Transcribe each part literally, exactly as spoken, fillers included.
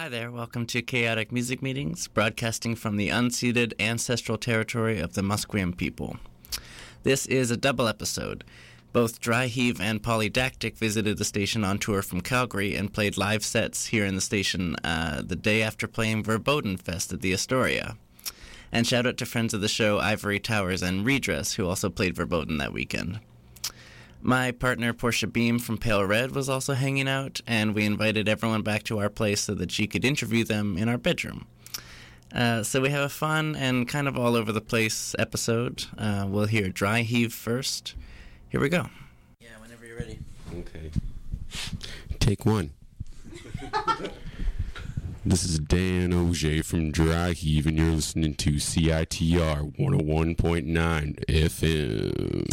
Hi there, welcome to Chaotic Music Meetings, broadcasting from the unceded ancestral territory of the Musqueam people. This is a double episode. Both Dry Heave and Polydactic visited the station on tour from Calgary and played live sets here in the station uh, the day after playing Verboten Fest at the Astoria. And shout out to friends of the show Ivory Towers and Redress, who also played Verboten that weekend. My partner Portia Beam from Pale Red was also hanging out, and we invited everyone back to our place so that she could interview them in our bedroom. Uh, so we have a fun and kind of all over the place episode. Uh, we'll hear Dry Heave first. Here we go. Yeah, whenever you're ready. Okay. Take one. This is Dan Auger from Dry Heave, and you're listening to C I T R one oh one point nine F M.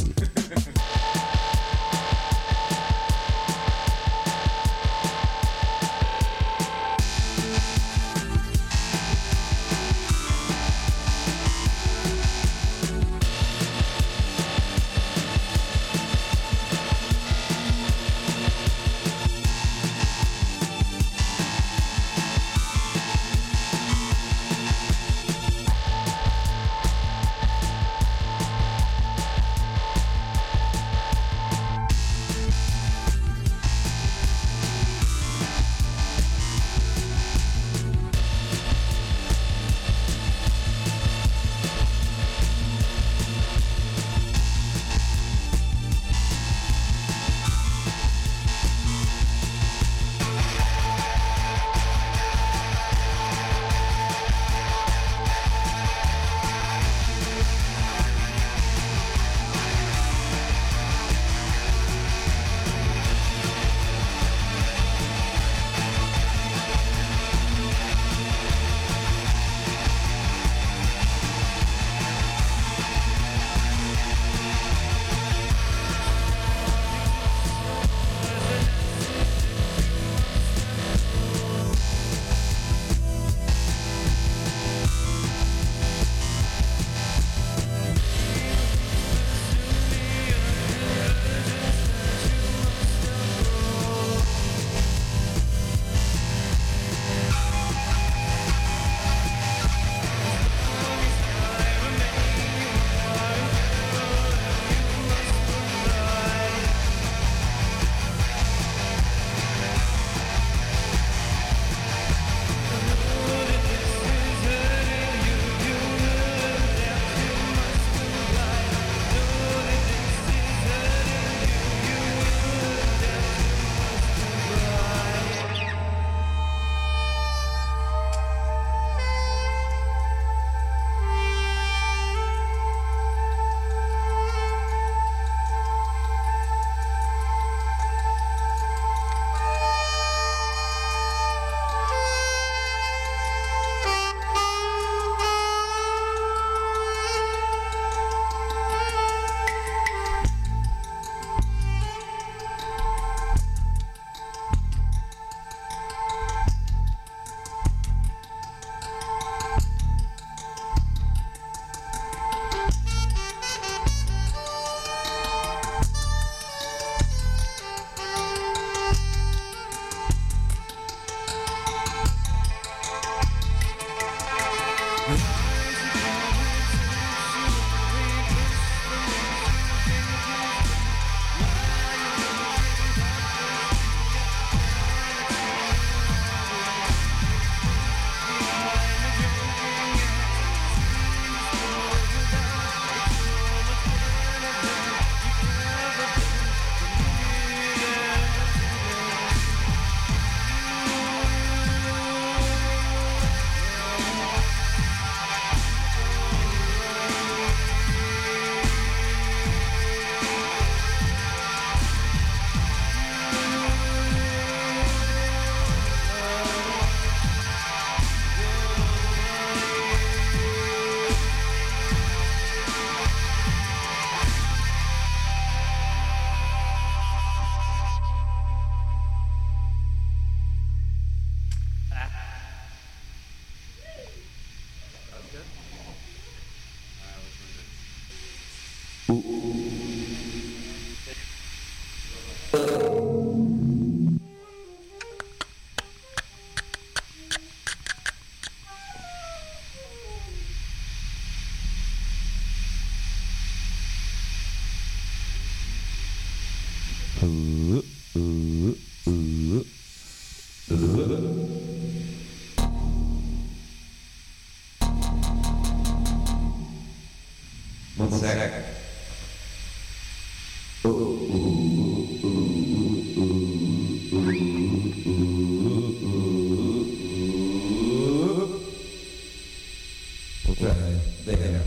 We'll try there.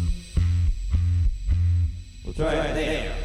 We'll try it there.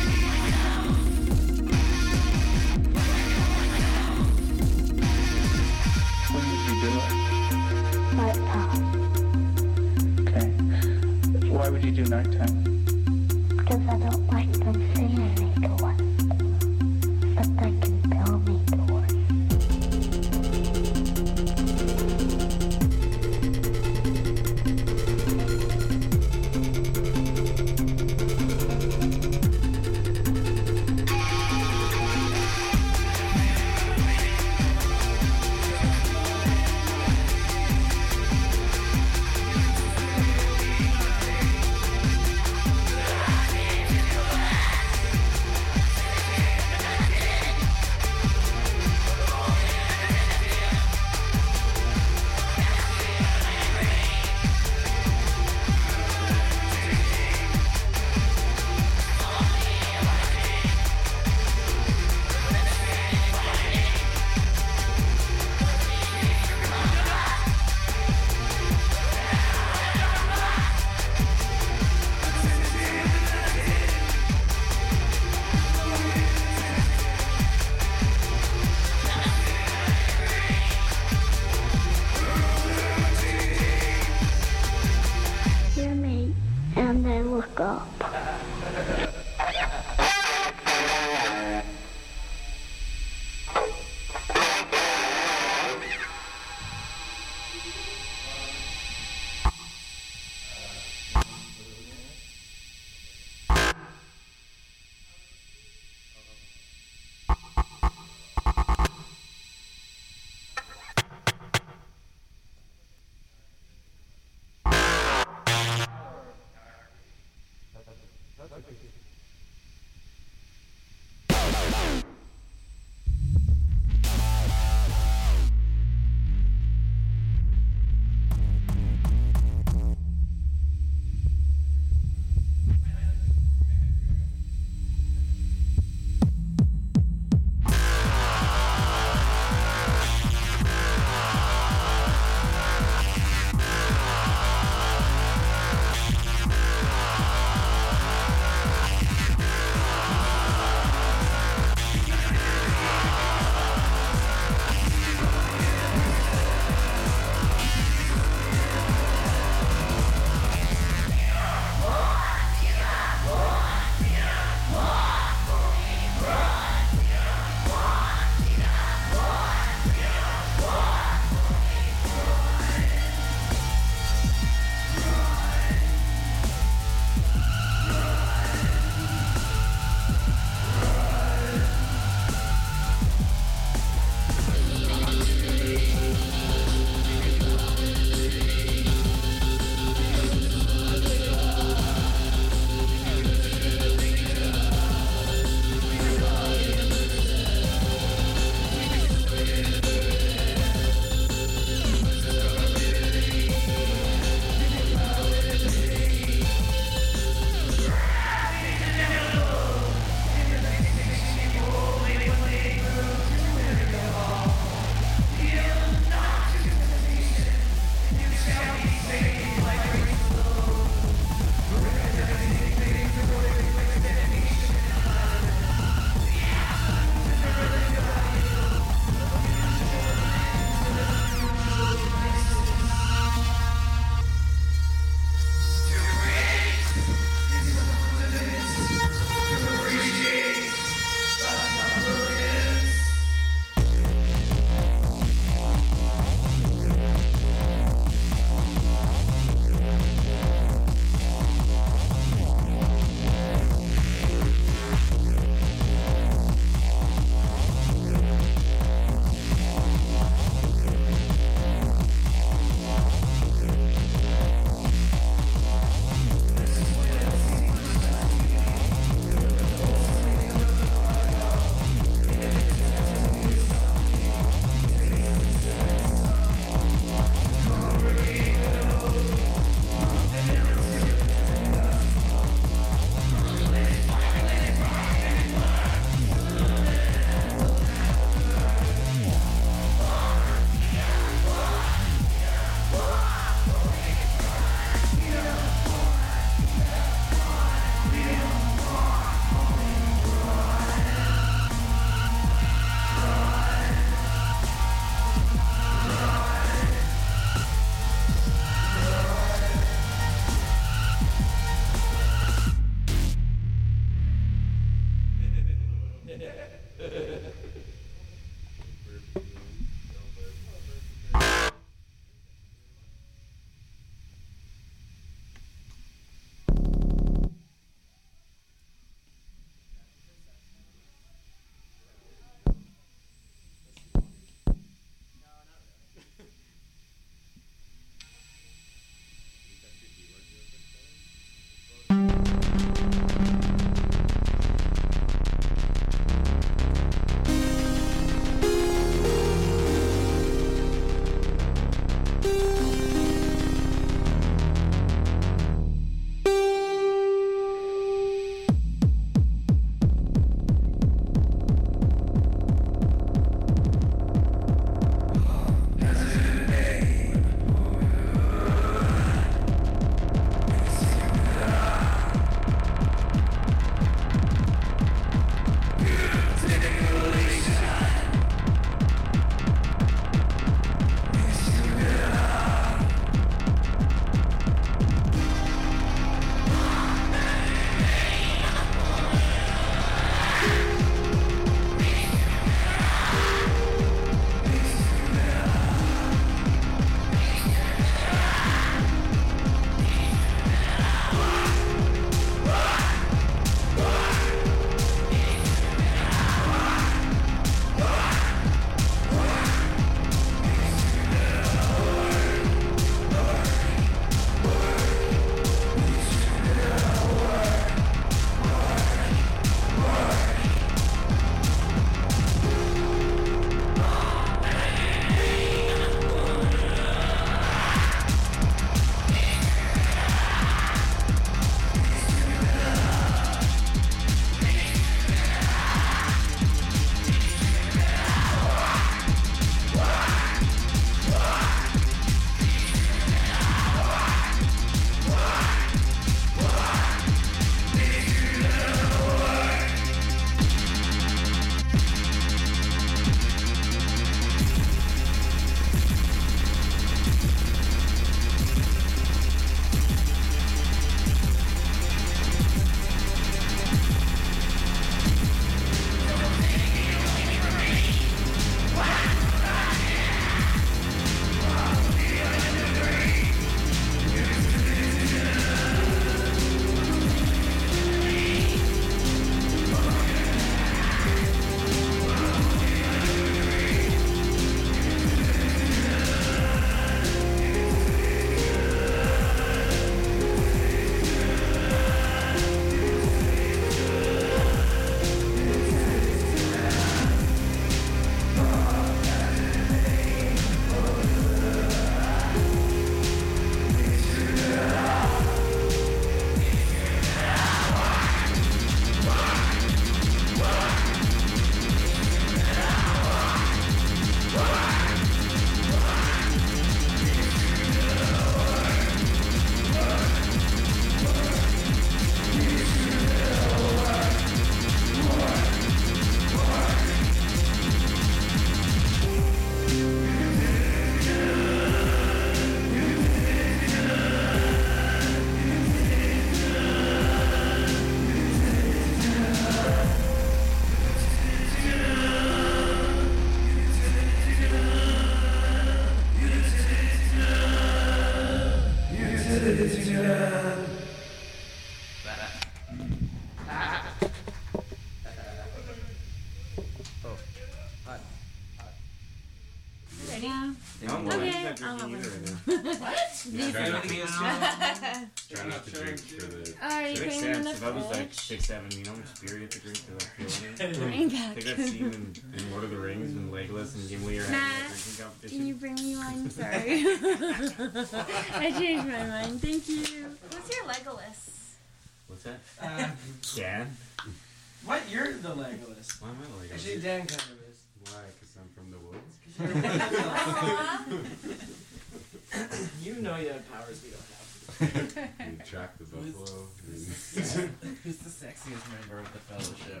not drinking either. What? Yeah, try, not to, Try try not to drink for the. Are you It makes putting them in sense. the If I was like fridge? six, seven, you know how much beer you have to drink to like feel it? Bring I back. think that scene in, in Lord of the Rings and Legolas and Gimli are having Matt, a drinking competition. Can you bring me one? Sorry. I changed my mind. Thank you. What's your Legolas? What's that? Uh, Dan? what? You're the Legolas. Why am I Legolas? Actually, Dan kind of is. Why? Because I'm from the woods? You're one of the- you know you have powers we don't have. You track the buffalo. Who's the sexiest member of the fellowship?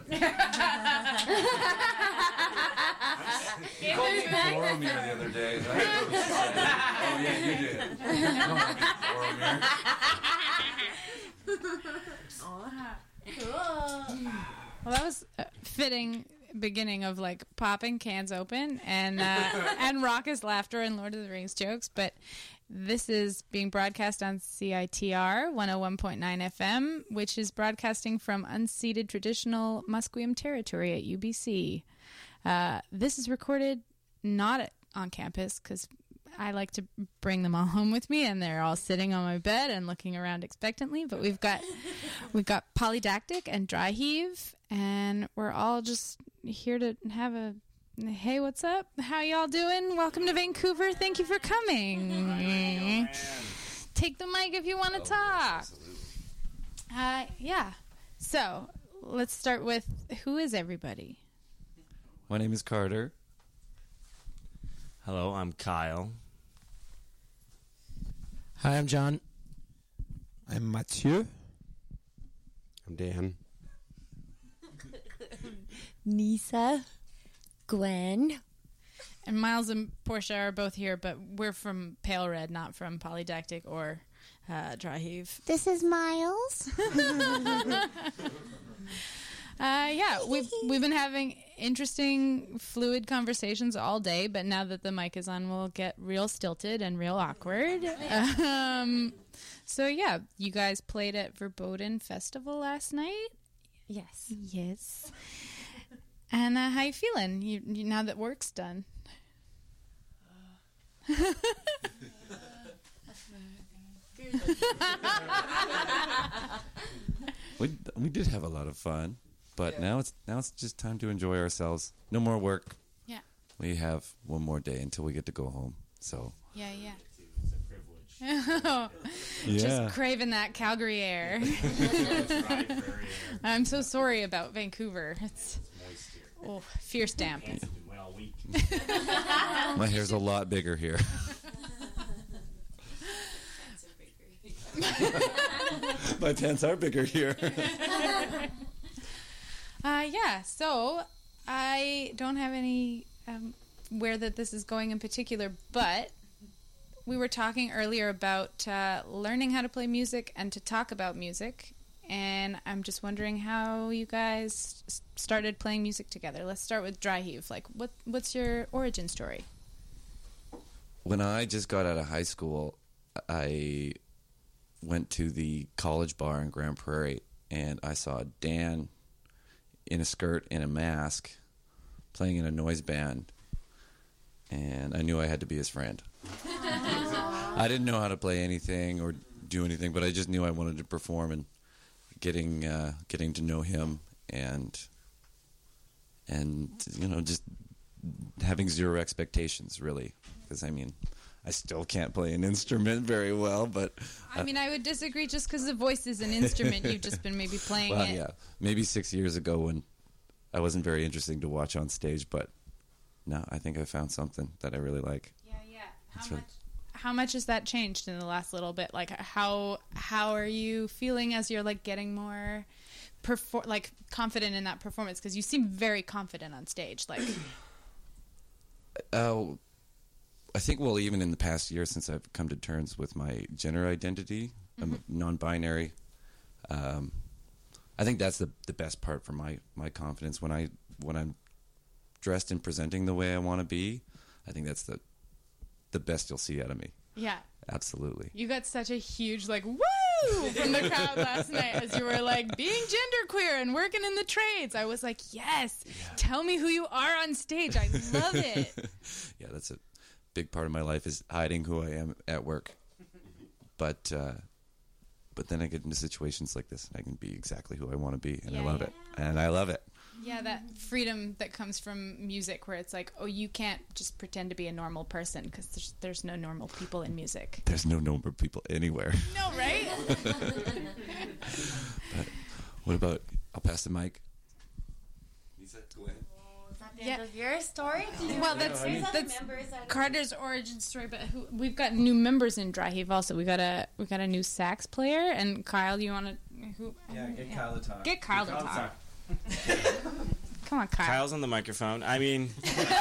Give called me it back. Boromir the other day. I had to say, oh yeah, you did. You know me, Boromir. Cool. Well, that was a fitting beginning of like popping cans open and uh, and raucous laughter and Lord of the Rings jokes. But this is being broadcast on C I T R one oh one point nine F M, which is broadcasting from unceded traditional Musqueam territory at U B C. Uh, this is recorded not at, on campus because I like to bring them all home with me, and they're all sitting on my bed and looking around expectantly. But we've got we've got Polydactic and Dry Heave, and we're all just here to have a hey, what's up? How y'all doing? Welcome to Vancouver. Thank you for coming. Take the mic if you want to talk. Uh, yeah. So let's start with who is everybody? My name is Carter. Hello, I'm Kyle. Hi, I'm John. I'm Mathieu. I'm Dan. Nisa. Gwen. And Miles and Portia are both here, but we're from Pale Red, not from Polydactic or uh, Dry Heave. This is Miles. Uh, yeah, we've we've been having interesting, fluid conversations all day, but now that the mic is on, we'll get real stilted and real awkward. Um, so yeah, you guys played at Verboten Festival last night. Yes. Yes. And uh, how you feeling? You, you now that work's done. We we did have a lot of fun, but Yeah. now it's now it's just time to enjoy ourselves. No more work. Yeah. We have one more day until we get to go home. So Yeah, yeah. It's a privilege. Just craving that Calgary air. Dry prairie air. I'm so sorry about Vancouver. It's Moist here. oh, fierce damp. Pants have been wet all week. my hair's a lot bigger here. My pants are bigger here. Uh, yeah, so I don't have any um, where that this is going in particular, but we were talking earlier about uh, learning how to play music and to talk about music, and I'm just wondering how you guys s- started playing music together. Let's start with Dry Heave. Like, what what's your origin story? When I just got out of high school, I went to the college bar in Grand Prairie, and I saw Dan in a skirt and a mask playing in a noise band, and I knew I had to be his friend. I didn't know how to play anything or do anything, but I just knew I wanted to perform, and getting uh, getting to know him and and you know just having zero expectations, really, because I mean I still can't play an instrument very well, but I mean, I would disagree just because the voice is an instrument. You've just been maybe playing well, it. yeah, maybe six years ago when I wasn't very interesting to watch on stage, but no, I think I found something that I really like. Yeah, yeah. How That's much? right. How much has that changed in the last little bit? Like, how how are you feeling as you're like getting more, perfor- like confident in that performance? Because you seem very confident on stage. Like, Uh, I think, well, even in the past year since I've come to terms with my gender identity, I'm non-binary. Um, I think that's the the best part for my, my confidence when I when I'm dressed and presenting the way I want to be. I think that's the the best you'll see out of me. yeah, Absolutely. you got such a huge like woo from the crowd last night as you were like being genderqueer and working in the trades. I was like, yes, tell me who you are on stage. I love it. Yeah, that's a big part of my life is hiding who I am at work. But uh, but then I get into situations like this, and I can be exactly who I want to be, and Yeah, I love yeah. it. And I love it. Yeah, that freedom that comes from music, where it's like, oh, you can't just pretend to be a normal person because there's, there's no normal people in music. There's no number of people anywhere. No, right? But what about, I'll pass the mic. Lisa, go ahead. Is that the Yeah. end of your story? Do you Well, that's There's other that's members that- Carter's origin story, but who, we've got new members in Dry Heave also. We got a we got a new sax player, and Kyle, you want to who? Yeah, get Kyle to talk. Get Kyle to Kyle to talk. talk. Come on, Kyle. Kyle's on the microphone. I mean,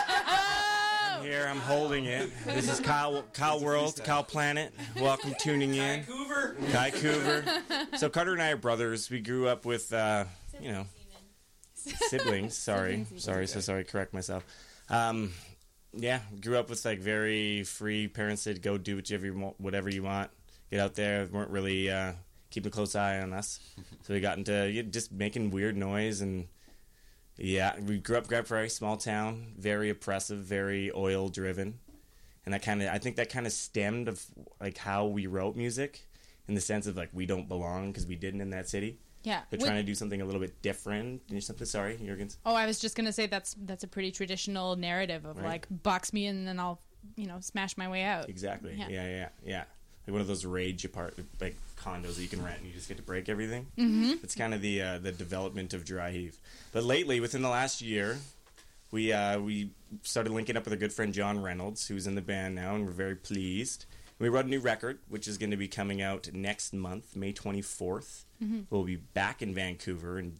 I'm here. I'm holding it. This is Kyle, Kyle World, Kyle Planet. Welcome tuning in. Vancouver. Kai Coover. So Carter and I are brothers. We grew up with, uh, you know, siblings. Sorry, sorry, so sorry. Correct myself. Um, yeah, grew up with like very free parents. Said go do whatever you want, whatever you want. Get out there. weren't really uh, keeping a close eye on us. So we got into yeah, just making weird noise and. Yeah, we grew up Grand Prairie, small town, very oppressive, very oil driven, and that kind of I think that kind of stemmed of like how we wrote music, in the sense of like we don't belong because we didn't in that city. Yeah. But With- trying to do something a little bit different. And something. Sorry, Jurgens. Oh, I was just gonna say that's that's a pretty traditional narrative of Right. like box me in and then I'll you know smash my way out. Exactly. Yeah. Yeah, yeah, yeah. yeah. Like one of those rage apart like condos that you can rent and you just get to break everything. Mm-hmm. It's kind of the uh, the development of Dry Heave. But lately, within the last year, we uh, we started linking up with our good friend John Reynolds, who's in the band now, and we're very pleased. We wrote a new record, which is going to be coming out next month, May twenty-fourth. Mm-hmm. We'll be back in Vancouver in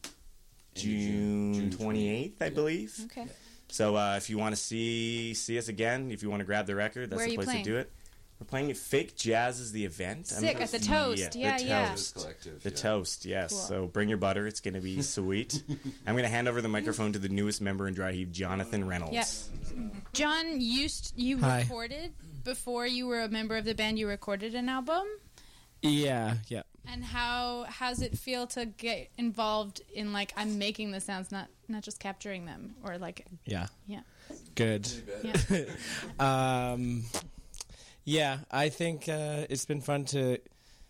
June. June June twenty-eighth, I believe. Okay. So uh, if you want to see see us again, if you want to grab the record, that's Where are the you place playing? to do it. We're playing at Fake Jazz is the event. I'm- Sick, at the Toast. Yeah, the yeah. Toast. Collective. The yeah. Toast, yes. Cool. So bring your butter. It's going to be sweet. I'm going to hand over the microphone to the newest member in Dry Heave, Jonathan Reynolds. Yeah. John, you used you Hi. recorded before you were a member of the band. You recorded an album, Yeah, yeah. and how how's it feel to get involved in like I'm making the sounds, not not just capturing them, or like Yeah. yeah Good. yeah. um, yeah, I think uh, it's been fun to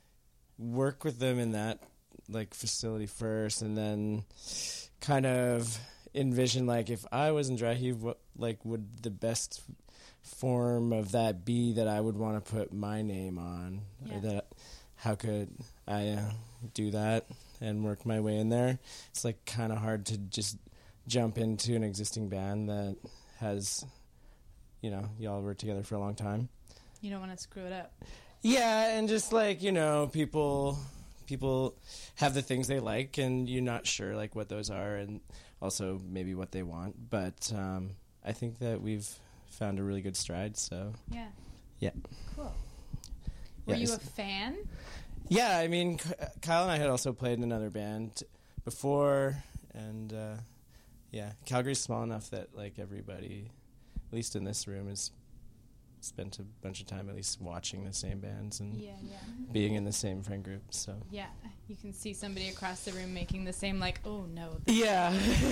work with them in that like facility first, and then kind of envision like if I was in Dry Heave, what like would the best form of that be that I would want to put my name on? Yeah. Or that how could I uh, do that and work my way in there? It's like kind of hard to just jump into an existing band that has, you know, y'all were together for a long time. You don't want to screw it up. Yeah, and just like, you know, people people have the things they like and you're not sure like what those are and also maybe what they want. But um, I think that we've found a really good stride, so Yeah. yeah. Cool. Were Yeah, you a it's- fan? Yeah, I mean, K- Kyle and I had also played in another band before, and uh, yeah, Calgary's small enough that like everybody, at least in this room, has spent a bunch of time at least watching the same bands and Yeah, yeah. being in the same friend group. So Yeah, you can see somebody across the room making the same, like, oh no. yeah,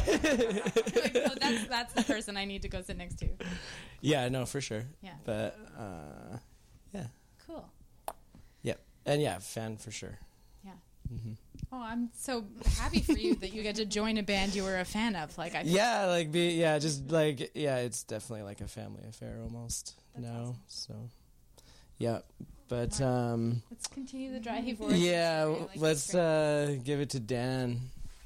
Like, oh, that's that's the person I need to go sit next to. yeah, no, for sure. Yeah. But uh, yeah, Cool. yeah, and yeah, fan for sure. Yeah. hmm Oh, I'm so happy for you that you get to join a band you were a fan of. Like, I Yeah, like be yeah, just like yeah, it's definitely like a family affair almost That's now. awesome. So yeah, but um, let's continue the Dry Heave origin yeah, story. I like let's this. uh, give it to Dan.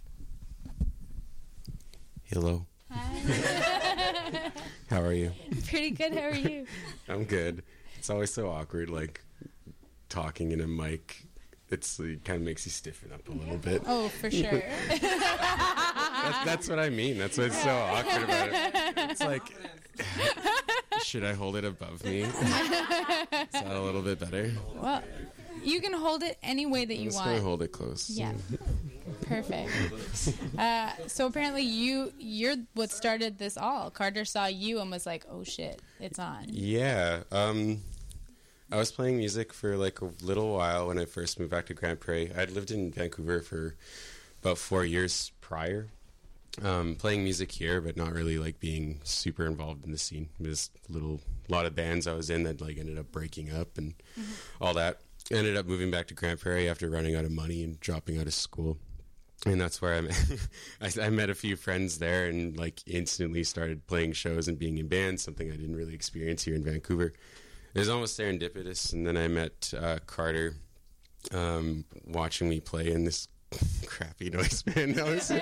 Hello. Hi. How are you? Pretty good. How are you? I'm good. It's always so awkward, like talking in a mic. It's it kind of makes you stiffen up a little bit. Oh, for sure. That's, that's what I mean. That's what's so awkward about it. It's like, should I hold it above me? Is that a little bit better? Well, you can hold it any way that I'm you just want. gonna hold it close. Yeah. Perfect. Uh, so apparently you you're what started this all. Carter saw you and was like, "Oh shit, it's on." Yeah. Um, I was playing music for like a little while when I first moved back to Grand Prairie. I'd lived in Vancouver for about four years prior, um, playing music here, but not really like being super involved in the scene. There's little, a lot of bands I was in that like ended up breaking up and mm-hmm. all that. Ended up moving back to Grand Prairie after running out of money and dropping out of school. And that's where I met, I, I met a few friends there and like instantly started playing shows and being in bands, something I didn't really experience here in Vancouver. It was almost serendipitous. And then I met uh, Carter um, watching me play in this crappy noise band.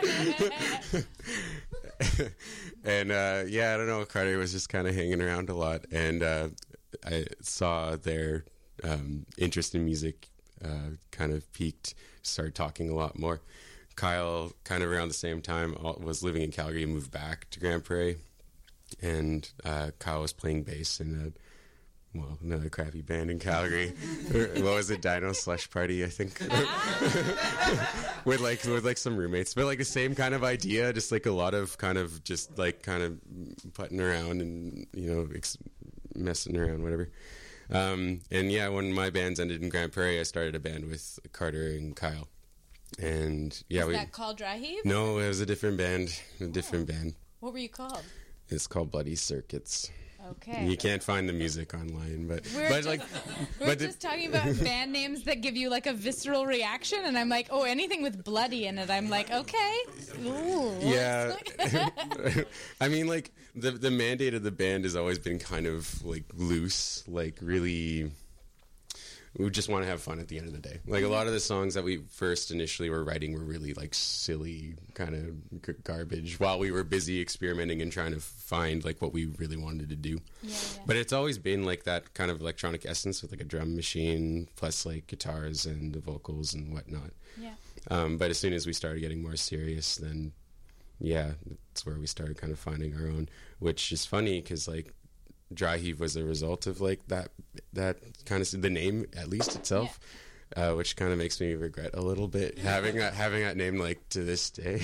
And uh, yeah, I don't know, Carter was just kind of hanging around a lot. And uh, I saw their um, interest in music uh, kind of peaked, started talking a lot more. Kyle, kind of around the same time, was living in Calgary and moved back to Grand Prairie. And uh, Kyle was playing bass in a, well, another crappy band in Calgary. What was it? Dino Slush Party, I think. with like with like some roommates. But like the same kind of idea, just like a lot of kind of just like kind of putting around and, you know, ex- messing around, whatever. Um, and yeah, when my bands ended in Grand Prairie, I started a band with Carter and Kyle. And yeah, was we, that called Dry Heave? No, it was a different band. A different oh. band. What were you called? It's called Bloody Circuits. Okay. You can't find the music online, but we're but just, like we're but just the, talking about band names that give you like a visceral reaction, and I'm like, oh, anything with bloody in it, I'm like, okay. Ooh, yeah. I mean, like the the mandate of the band has always been kind of like loose, like really. We just want to have fun at the end of the day. Like a lot of the songs that we first initially were writing were really like silly kind of g- garbage while we were busy experimenting and trying to find like what we really wanted to do. Yeah, yeah. But it's always been like that kind of electronic essence with like a drum machine plus like guitars and the vocals and whatnot. Yeah. Um, but as soon as we started getting more serious, then yeah, that's where we started kind of finding our own, which is funny because like Dry Heave was a result of like that that kind of the name at least itself, yeah. uh, which kind of makes me regret a little bit having that having that name like to this day.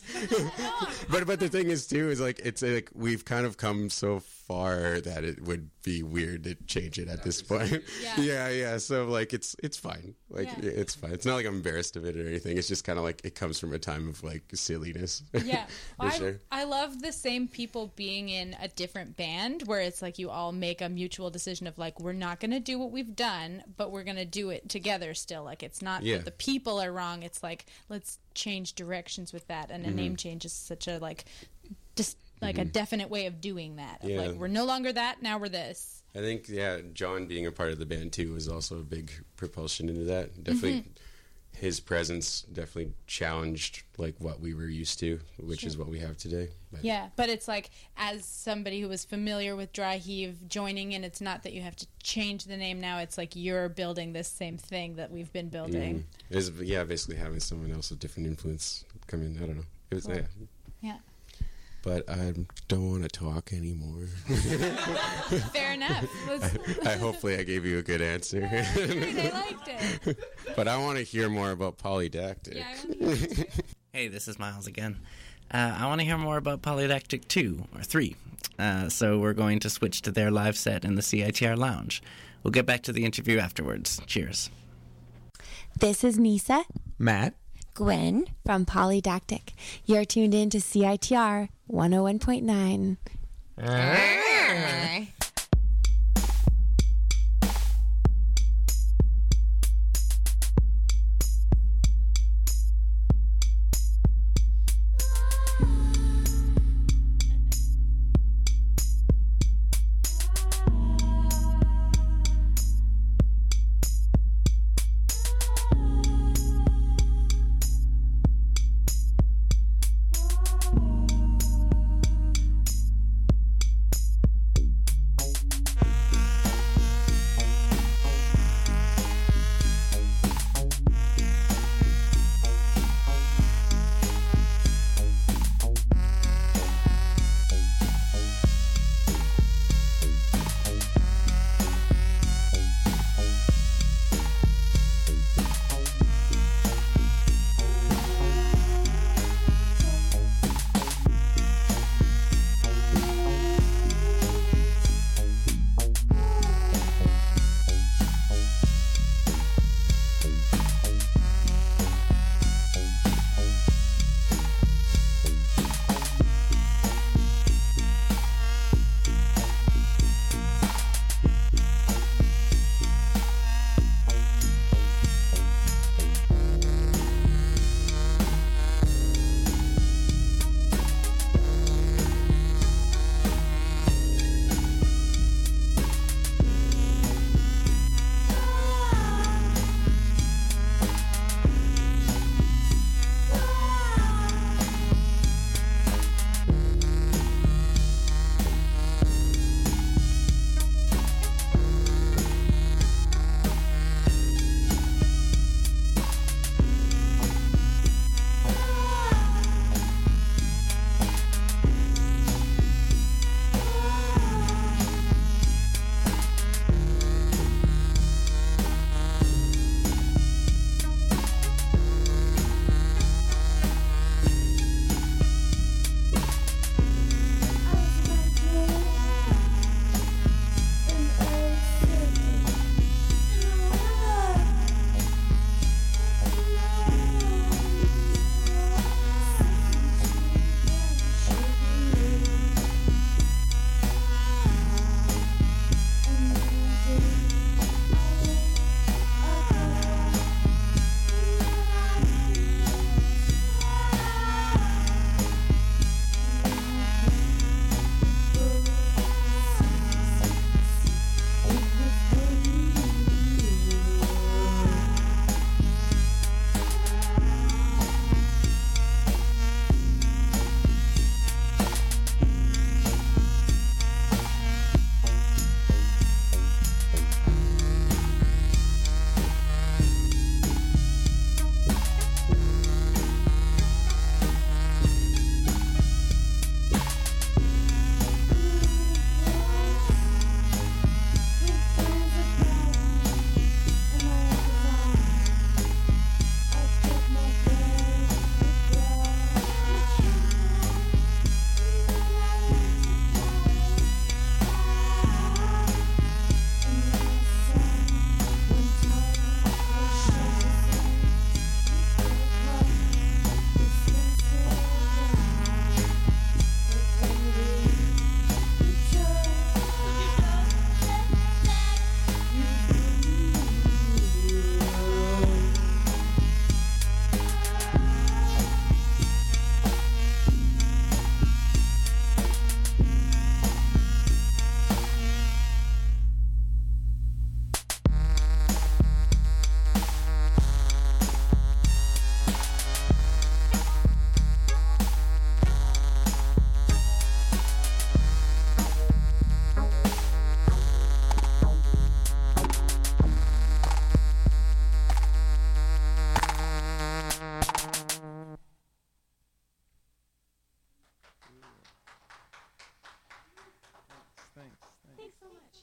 but but the thing is too is like it's like we've kind of come so far that it would be weird to change it at this point. Yeah, yeah. yeah. So like it's it's fine. Like yeah. it's fine. It's not like I'm embarrassed of it or anything. It's just kind of like it comes from a time of like silliness. Yeah, well, I, sure. I love the same people being in a different band where it's like you all make a mutual decision of like we're not going to do what we've done, but we're going to do it together still. Like it's not yeah. that the people are wrong. It's like let's change directions with that, and a mm-hmm. name change is such a like just like mm-hmm. a definite way of doing that. Of yeah. Like we're no longer that, now we're this. I think yeah, John being a part of the band too was also a big propulsion into that. Definitely. Mm-hmm. His presence definitely challenged like what we were used to, which sure. is what we have today. But. Yeah, but it's like as somebody who was familiar with Dry Heave joining in, it's not that you have to change the name now. It's like you're building this same thing that we've been building. Mm. It's, yeah, basically having someone else with different influence come in. I don't know. It was cool. yeah. Yeah. But I don't want to talk anymore. Fair enough. I, I hopefully I gave you a good answer. Yeah, great. I liked it. But I want to hear more about Polydactic. Yeah, I want to hear it too. Hey, this is Miles again. Uh, I want to hear more about Polydactic two, or three. Uh, so we're going to switch to their live set in the C I T R Lounge. We'll get back to the interview afterwards. Cheers. This is Nisa. Matt. Gwen from Polydactic. You're tuned in to C I T R one oh one point nine.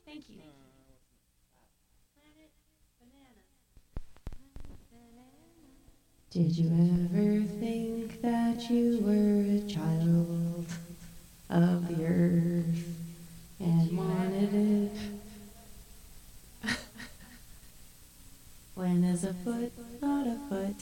Thank you. Did you ever think that you were a child of the earth and wanted it? When is a foot not a foot?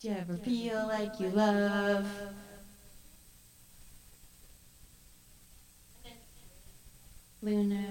Do you ever feel like you love? Luna.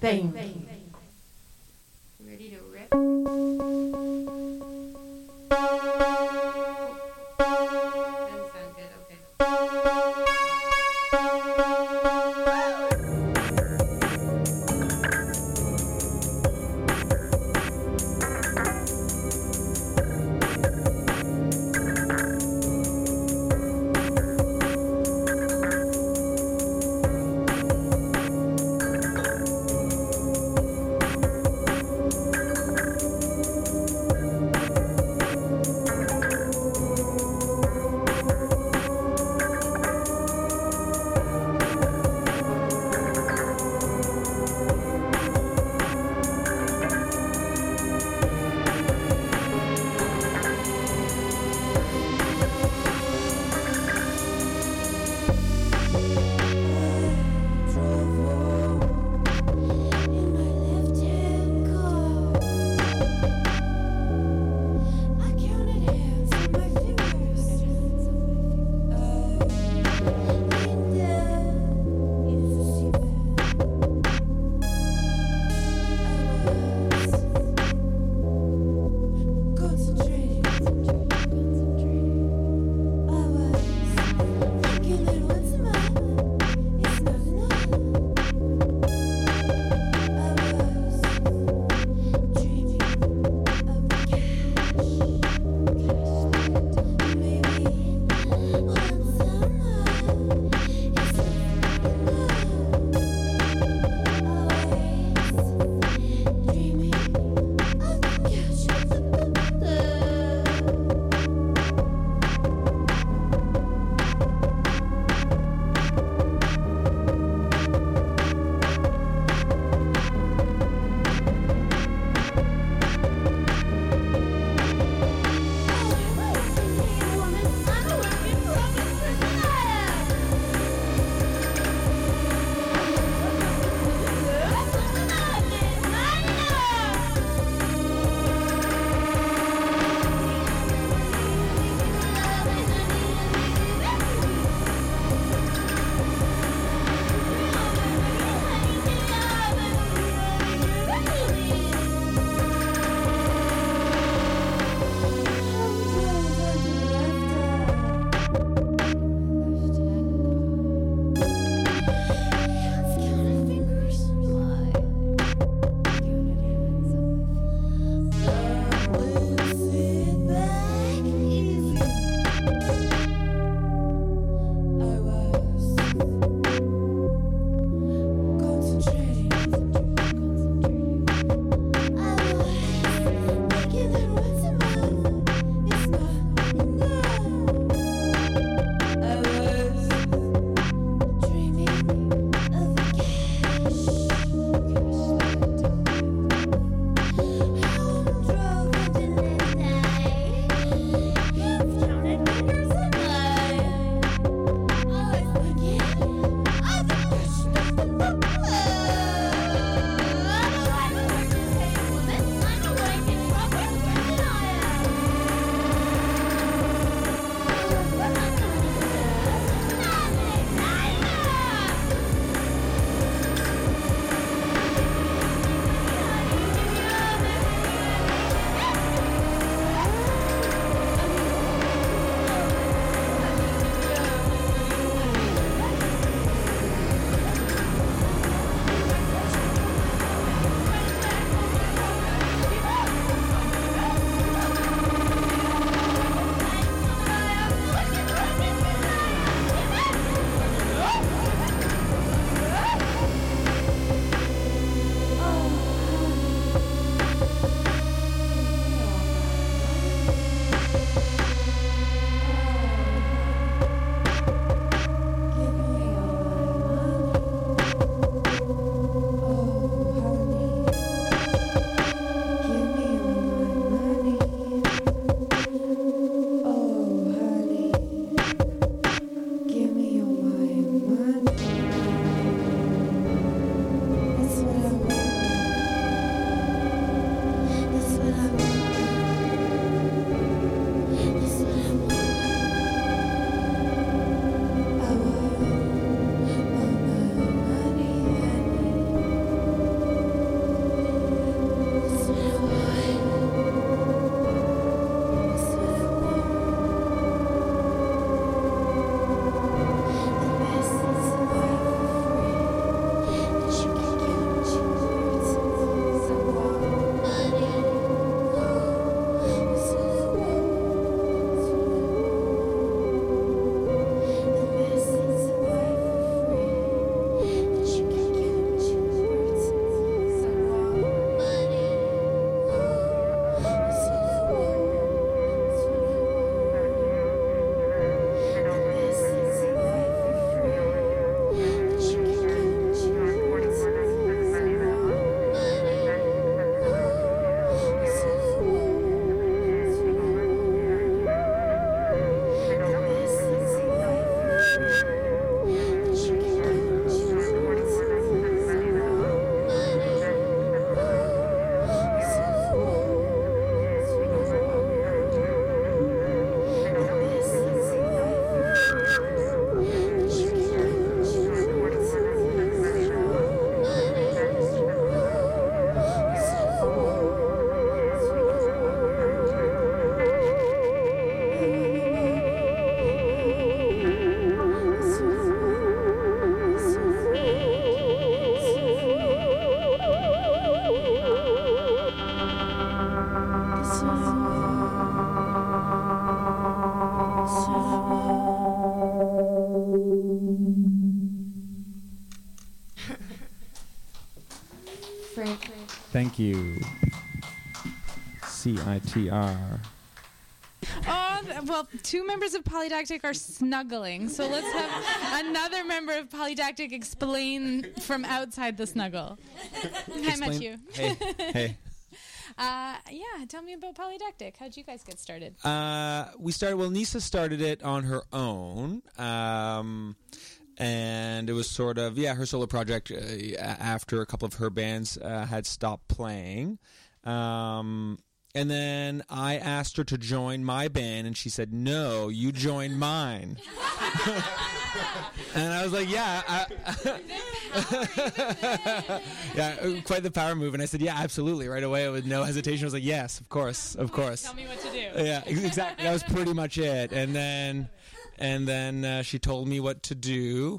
thing. Ready to rip? Doesn't sound good. Okay. Thank you. C I T R. Oh, th- well, two members of Polydactic are snuggling, so let's have another member of Polydactic explain from outside the snuggle. Hi, Explain- Matthew. Hey, hey. Uh, yeah, tell me about Polydactic. How'd you guys get started? Uh, we started, well, Nisa started it on her own. Um, and it was sort of, yeah, her solo project uh, after a couple of her bands uh, had stopped playing. Um, and then I asked her to join my band, and she said, no, you join mine. And I was like, yeah. I, yeah, quite the power move. And I said, yeah, absolutely, right away with no hesitation. I was like, yes, of course, of course. Tell me what to do. Yeah, exactly. That was pretty much it. And then, and then uh, she told me what to do.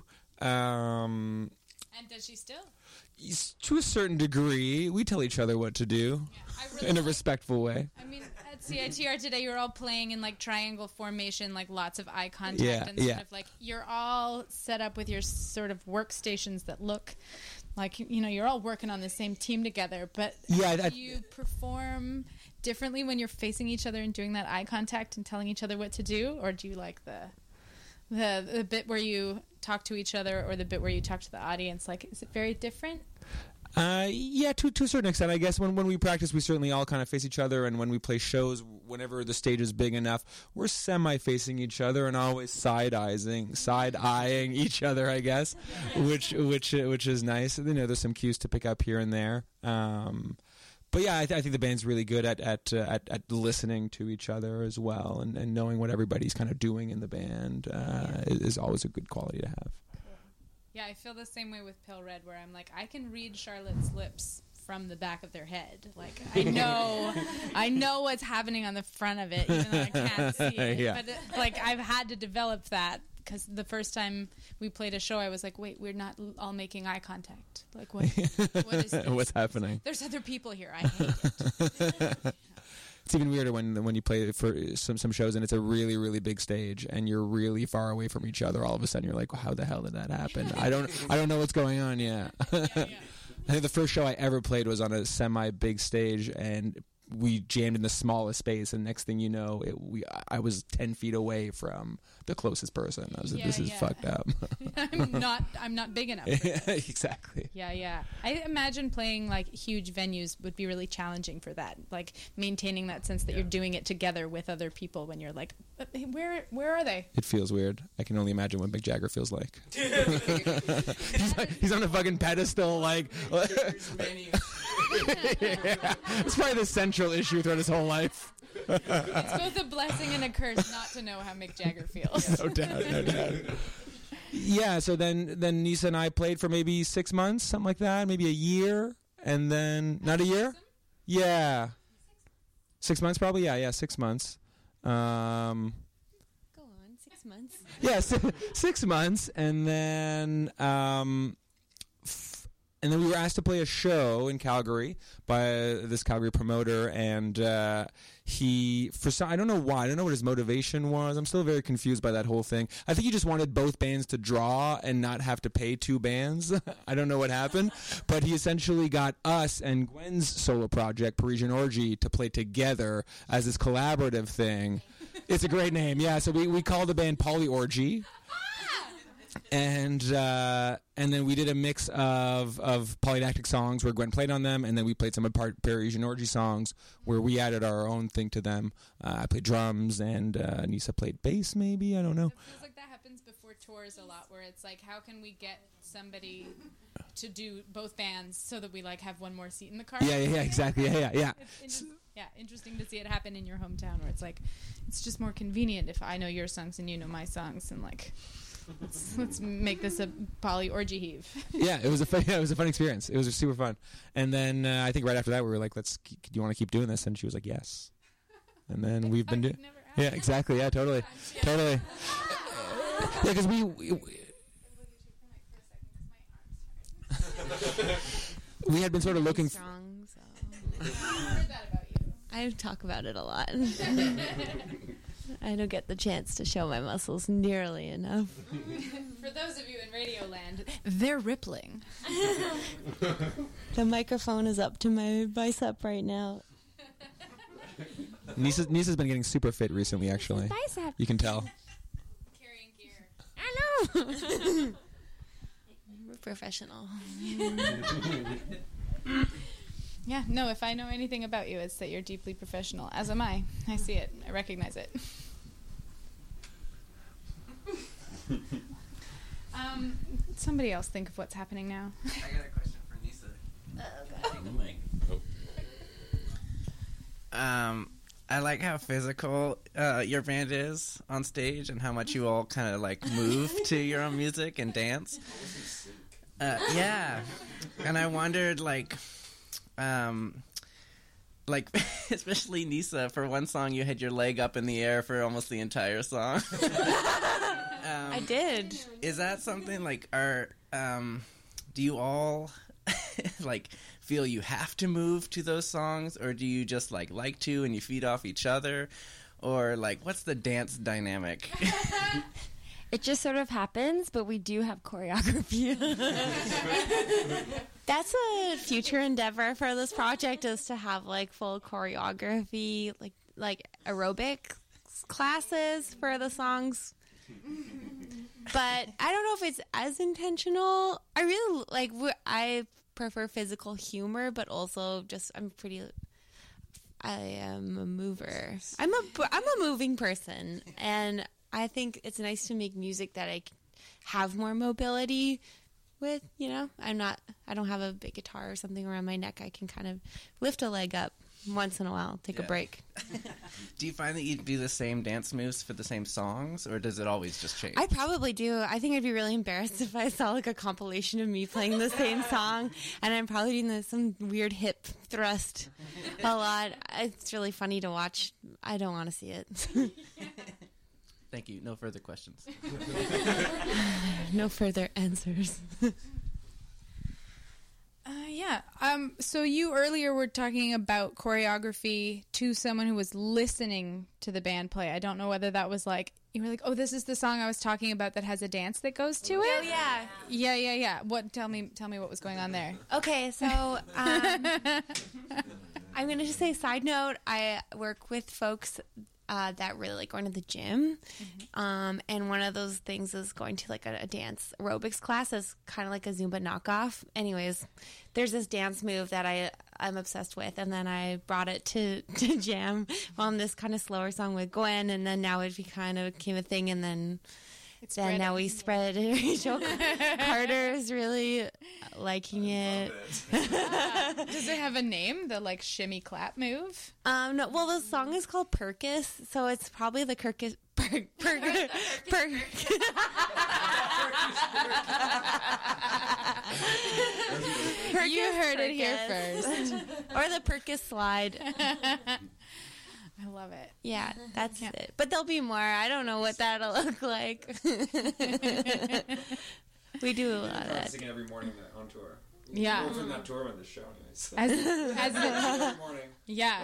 Um, And does she still? to a certain degree, we tell each other what to do Yeah, I really in a like- respectful way. I mean, at C I T R today, you're all playing in like triangle formation, like lots of eye contact, Yeah, and sort yeah. of like you're all set up with your sort of workstations that look like, you know, you're all working on the same team together. But Yeah, do I- you perform differently when you're facing each other and doing that eye contact and telling each other what to do, or do you like the the the bit where you talk to each other or the bit where you talk to the audience? Like, is it very different? Uh, yeah, to to a certain extent, I guess. When when we practice, we certainly all kind of face each other, and when we play shows, whenever the stage is big enough, we're semi-facing each other and always side-eyeing, side-eyeing each other, I guess, which which which is nice. You know, there's some cues to pick up here and there. Um, but yeah, I, th- I think the band's really good at at, uh, at at listening to each other as well, and, and knowing what everybody's kind of doing in the band uh, is, is always a good quality to have. Yeah, I feel the same way with Pill Red, where I'm like, I can read Charlotte's lips from the back of their head. Like, I know, I know what's happening on the front of it, even though I can't see it. Yeah. But, it, like, I've had to develop that, because the first time we played a show, I was like, wait, we're not l- all making eye contact. Like, what, what is this? What's happening? There's other people here. I hate it. It's even weirder when when you play for some some shows and it's a really really big stage and you're really far away from each other. All of a sudden, you're like, well, "How the hell did that happen? I don't I don't know what's going on." Yeah. yeah, yeah. I think the first show I ever played was on a semi big stage, and we jammed in the smallest space. And next thing you know, it, we I was ten feet away from the closest person. I was like, Yeah, "This is yeah. fucked up." I'm not. I'm not big enough. for this. Exactly. Yeah, yeah. I imagine playing like huge venues would be really challenging for that. Like maintaining that sense that you're doing it together with other people when you're like, "Uh, hey, where where are they? It feels weird. I can only imagine what Mick Jagger feels like. he's, like he's on a fucking pedestal, like. Yeah. It's probably the central issue throughout his whole life. It's both a blessing and a curse not to know how Mick Jagger feels. No doubt, no doubt. Yeah, so then then Nisa and I played for maybe six months, something like that, maybe a year, and then not a year. Yeah, six months probably. Yeah, yeah, six months. Um, Go on, six months. yeah, si- six months, and then um, f- and then we were asked to play a show in Calgary by this Calgary promoter, and uh, he for some I don't know why I don't know what his motivation was. I'm still very confused by that whole thing. I think he just wanted both bands to draw and not have to pay two bands. I don't know what happened, but he essentially got us and Gwen's solo project Parisian Orgy to play together as this collaborative thing. It's a great name, yeah. So we we called the band Poly Orgy. And uh, and then we did a mix of, of polydactic songs where Gwen played on them, and then we played some of Par- Parisian Orgy songs where we added our own thing to them. Uh, I played drums, and uh, Nisa played bass, maybe, I don't know. It feels like that happens before tours a lot, where it's like, how can we get somebody to do both bands so that we like have one more seat in the car? Yeah, yeah, yeah, exactly, yeah, yeah, yeah. It's inter- yeah, interesting to see it happen in your hometown, where it's like, it's just more convenient if I know your songs and you know my songs, and like, let's, let's make this a poly orgy heave. Yeah, it was a fun, yeah, it was a fun experience. It was super fun. And then uh, I think right after that we were like, "Let's. Do you want to keep doing this?" And she was like, "Yes." And then we've been doing. Yeah, exactly. Yeah, totally, totally. Yeah, because we. we We had been sort of looking. Strong, so. I talk about it a lot. I don't get the chance to show my muscles nearly enough. For those of you in Radio Land, they're rippling. The microphone is up to my bicep right now. Nisa's, Nisa's been getting super fit recently, actually. Bicep. You can tell. Carrying gear. I know. We're professional. Yeah, no, if I know anything about you, it's that you're deeply professional, as am I. I see it. I recognize it. um, somebody else think of what's happening now. I got a question for Nisa. Oh, God. Um, I like how physical uh, your band is on stage and how much you all kind of like move to your own music and dance. Uh, yeah, and I wondered like, um, like especially Nisa, for one song you had your leg up in the air for almost the entire song. um, I did. Is that something like are um, do you all like feel you have to move to those songs, or do you just like like to and you feed off each other, or like what's the dance dynamic? It just sort of happens, but we do have choreography. That's a future endeavor for this project, is to have like full choreography, like like aerobic classes for the songs. But I don't know if it's as intentional. I really like I prefer physical humor, but also just I'm pretty I am a mover. I'm a I'm a moving person, and I think it's nice to make music that I have more mobility with, you know. I'm not, I don't have a big guitar or something around my neck. I can kind of lift a leg up once in a while, take Yeah. a break. Do you find that you do the same dance moves for the same songs, or does it always just change? I probably do. I think I'd be really embarrassed if I saw like a compilation of me playing the same song, and I'm probably doing this, some weird hip thrust a lot. It's really funny to watch. I don't want to see it. Thank you. No further questions. No further answers. Uh, yeah. Um, so you earlier were talking about choreography to someone who was listening to the band play. I don't know whether that was like, you were like, oh, this is the song I was talking about that has a dance that goes to it? Oh, yeah. Yeah, yeah, yeah. What? Tell me, tell me what was going on there. Okay, so um, I'm going to just say, side note, I work with folks Uh, that really like going to the gym. Mm-hmm. Um, and one of those things is going to like a, a dance aerobics class is kind of like a Zumba knockoff. Anyways, there's this dance move that I, I'm obsessed with. And then I brought it to, to jam on this kind of slower song with Gwen. And then now it kind of became a thing. And then, then now we spread it. Rachel Carter is really liking it. Does it have a name? The like shimmy clap move? Um, no, well, the song is called Perkis, so it's probably the Kirkus. Per, per, per, Perkis, You heard it here Perkis. first. Or the Perkis slide. I love it. Yeah, that's yeah. it. But there'll be more. I don't know what that'll look like. We do a lot of that. Practicing every morning on tour. Yeah. We're from that tour when the show, anyways. As, as the, every morning. Yeah.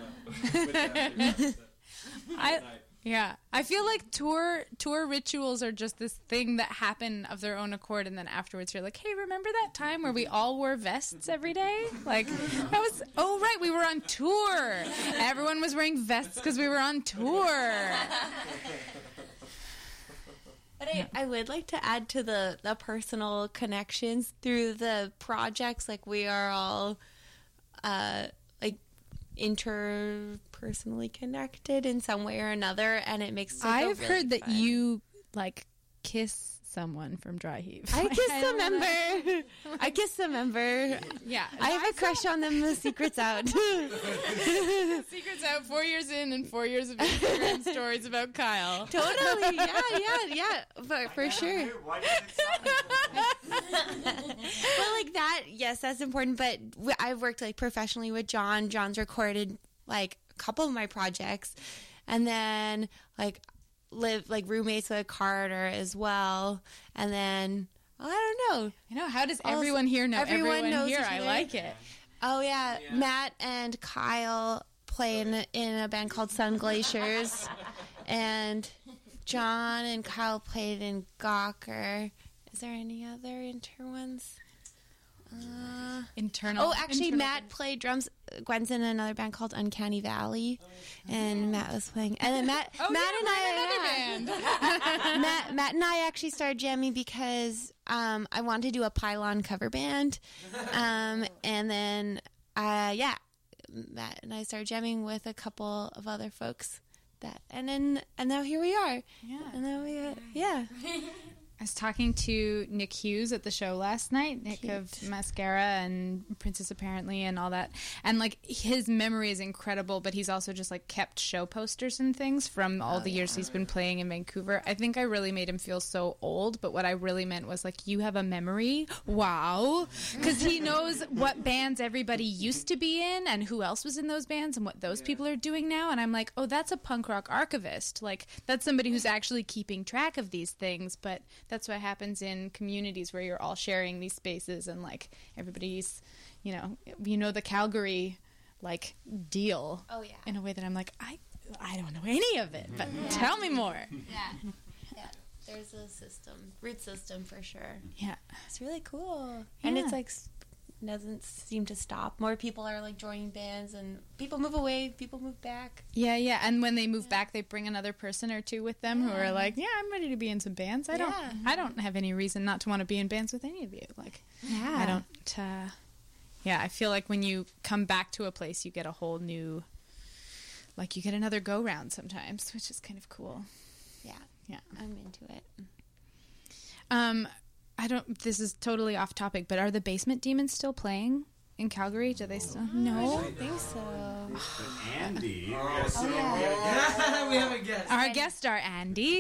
I, yeah. I feel like tour tour rituals are just this thing that happen of their own accord, and then afterwards you're like, hey, remember that time where we all wore vests every day? Like, that was, oh, right, we were on tour. Everyone was wearing vests because we were on tour. But I, I would like to add to the, the personal connections through the projects. Like, we are all, uh, like, interpersonally connected in some way or another, and it makes it I've really heard that fun. you, like, kiss someone from Dry Heave. I kissed a member. I kissed a member. Yeah. I have a crush on them. The secret's out. Secret's out four years in and four years of Instagram stories about Kyle. Totally. Yeah, yeah, yeah. For, for sure. Why does it sound Well, like that, yes, that's important. But w- I've worked like professionally with John. John's recorded like a couple of my projects, and then like live like roommates with Carter as well. And then oh, I don't know. I know. How does Also, everyone here know everyone everyone, knows here? each I other. like it. Oh yeah, Matt and Kyle play in, in a band called Sun Glaciers. and John and Kyle played in Gawker. Is there any other inter ones? Uh, Internal. Oh, actually, internal Matt things. played drums. Gwen's in another band called Uncanny Valley, and Matt was playing. And then Matt, Oh, Matt yeah, and I, we're in another band. Matt, Matt and I actually started jamming because um, I wanted to do a Pylon cover band, um, and then uh, yeah, Matt and I started jamming with a couple of other folks. That and then and now here we are. Yeah. And then we uh, yeah. I was talking to Nick Hughes at the show last night, Nick Cute. of Mascara and Princess Apparently and all that. And, like, his memory is incredible, but he's also just, like, kept show posters and things from all Oh, the years yeah. he's been playing in Vancouver. I think I really made him feel so old, but what I really meant was, like, you have a memory? Wow. Because he knows what bands everybody used to be in and who else was in those bands and what those people are doing now. And I'm like, oh, that's a punk rock archivist. Like, that's somebody who's actually keeping track of these things, but that's what happens in communities where you're all sharing these spaces and like everybody's, you know, you know the Calgary like deal. Oh, yeah. In a way that I'm like, I I don't know any of it, but tell me more. Yeah. Yeah. There's a system, root system for sure. Yeah. It's really cool. And Yeah. it's like s- doesn't seem to stop. More people are like joining bands and people move away, people move back. Yeah, yeah. And when they move back, they bring another person or two with them who are like, yeah, I'm ready to be in some bands. I don't Yeah. I don't have any reason not to want to be in bands with any of you. Like Yeah. I don't uh yeah, I feel like when you come back to a place, you get a whole new like you get another go round sometimes, which is kind of cool. Yeah. Yeah. I'm into it. Um, I don't. This is totally off topic, but are the Basement Demons still playing in Calgary? Do they still? No. I don't think so. But Andy, Oh, yeah. We have a guest. Our guest star Andy.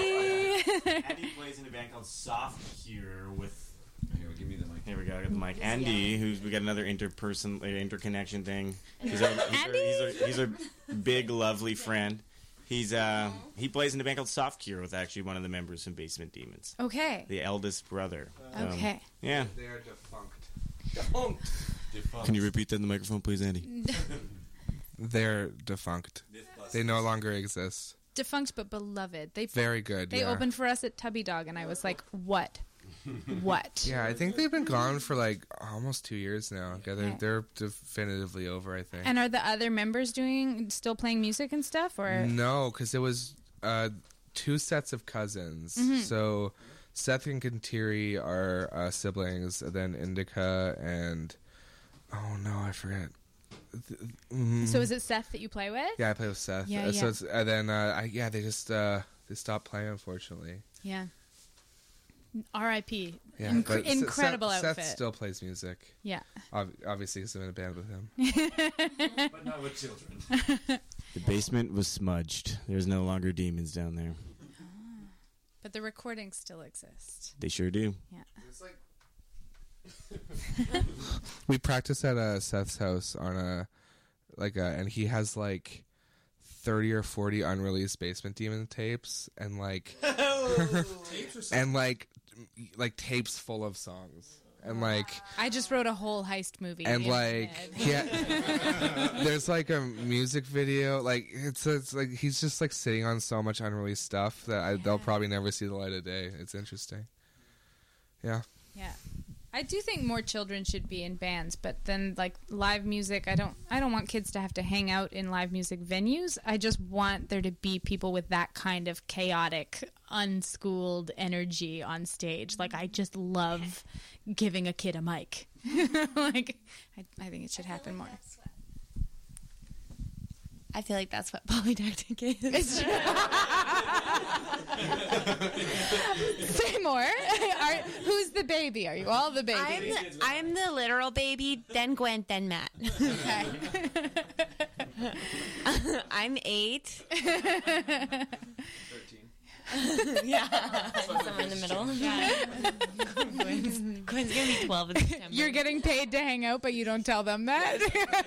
Andy plays in a band called Soft Cure with. Here, give me the mic. Here we go. I got the mic. Andy, who's we got another interperson, uh, interconnection thing. He's our, he's, our, he's, our, he's our big, lovely friend. He's uh he plays in a band called Soft Cure with actually one of the members from Basement Demons. Okay. The eldest brother. Um, Okay. Yeah. They are defunct. Defunct. Defunct. Can you repeat that in the microphone, please, Andy? They're defunct. They no longer exist. Defunct but beloved. They Very good. They yeah. opened for us at Tubby Dog, and I was like, what? What? Yeah, I think they've been gone for like almost two years now. Yeah, they're, Yeah. they're definitively over, I think. And are the other members doing still playing music and stuff, or No, because it was uh, two sets of cousins. Mhm. So Seth and Kintiri are uh, siblings, and then Indica and oh no, I forget. Th- mm. so? Is it Seth that you play with? Yeah, I play with Seth. Yeah, Uh, So yeah. it's, and then uh, I, yeah, they just uh, they stopped playing, unfortunately. Yeah. R I P Yeah, Inc- but Seth- incredible Seth, outfit. Seth still plays music. Yeah. Ob- obviously, because I'm in a band with him. But not with children. The basement was smudged. There's no longer demons down there. But the recordings still exist. They sure do. Yeah. We practice at uh, Seth's house on a like a, and he has like thirty or forty unreleased Basement Demon tapes, and like and like like tapes full of songs, and like I just wrote a whole heist movie. and in my like head. yeah, there's like a music video. Like it's it's like he's just like sitting on so much unreleased stuff that I, they'll probably never see the light of day. It's interesting. Yeah. Yeah. I do think more children should be in bands, but then like live music, I don't I don't want kids to have to hang out in live music venues. I just want there to be people with that kind of chaotic, unschooled energy on stage. Like I just love giving a kid a mic. like I, I think it should happen more. I feel like that's what polydactic is. It's true. Say more. Are, who's the baby? Are you all the baby? I'm the, I'm the literal baby, then Gwen, then Matt. Okay. I'm eight. Thirteen. Yeah. Somewhere in the middle. Gwen's, Gwen's gonna be twelve in September. You're getting paid to hang out, but you don't tell them that.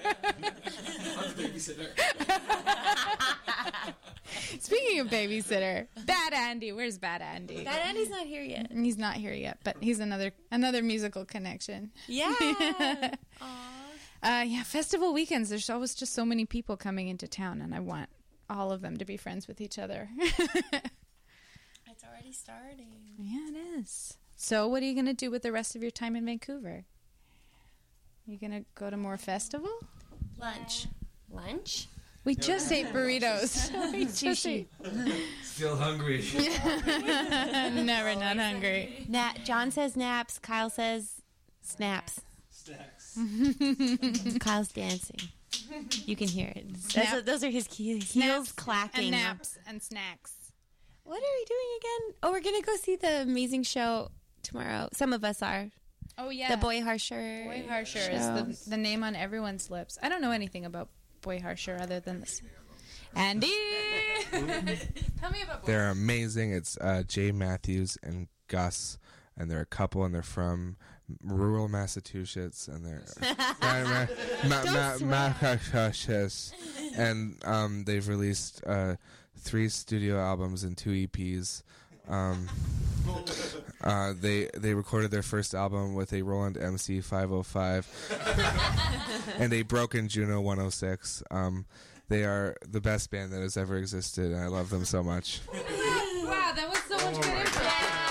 Speaking of babysitter, Bad Andy. Where's Bad Andy? Bad Andy's not here yet. He's not here yet, but he's another another musical connection. Yeah. Uh, yeah, festival weekends. There's always just so many people coming into town, and I want all of them to be friends with each other. It's already starting. Yeah, it is. So what are you going to do with the rest of your time in Vancouver? You going to go to more festival? Lunch. Lunch? We just ate burritos. We just ate. Still hungry. Never not hungry. Na- John says naps. Kyle says snaps. Snacks. Kyle's dancing. You can hear it. Snap. Those are, those are his heels Snaps clacking. and naps and snacks. What are we doing again? Oh, we're going to go see the amazing show tomorrow. Some of us are. Oh, yeah. The Boy Harsher. Boy Harsher is the, the name on everyone's lips. I don't know anything about Boy Harsher other than this. Andy! Tell me about Boy They're amazing. It's uh, Jay Matthews and Gus, and they're a couple, and they're from rural Massachusetts, and they're ma- ma- ma- ma- Massachusetts, and um, they've released uh, three studio albums and two E Ps. Um, uh, they they recorded their first album with a Roland M C five oh five and a broken Juno one oh six. Um, they are the best band that has ever existed, and I love them so much. Wow, that was so much good info.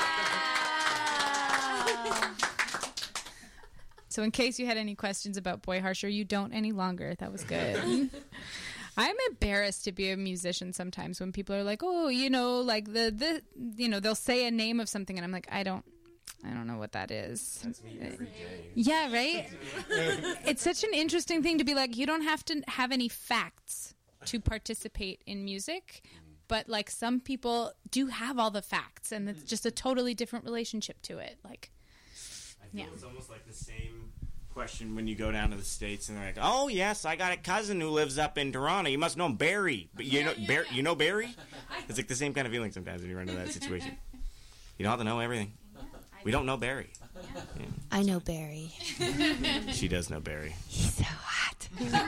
So in case you had any questions about Boy Harsher, you don't any longer. That was good. I'm embarrassed to be a musician sometimes when people are like, oh, you know, like the, the, you know, they'll say a name of something and I'm like, I don't, I don't know what that is. That's me every day. Yeah, right? It's such an interesting thing to be like, you don't have to have any facts to participate in music, but like some people do have all the facts and it's just a totally different relationship to it. Like, I feel yeah. it's almost like the same question when you go down to the States and they're like, oh yes, I got a cousin who lives up in Toronto. You must know Barry. But you know yeah, Bar- yeah. you know Barry? It's like the same kind of feeling sometimes when you run into that situation. You don't have to know everything. We don't know Barry. Yeah. I know Barry. She does know Barry. He's so hot.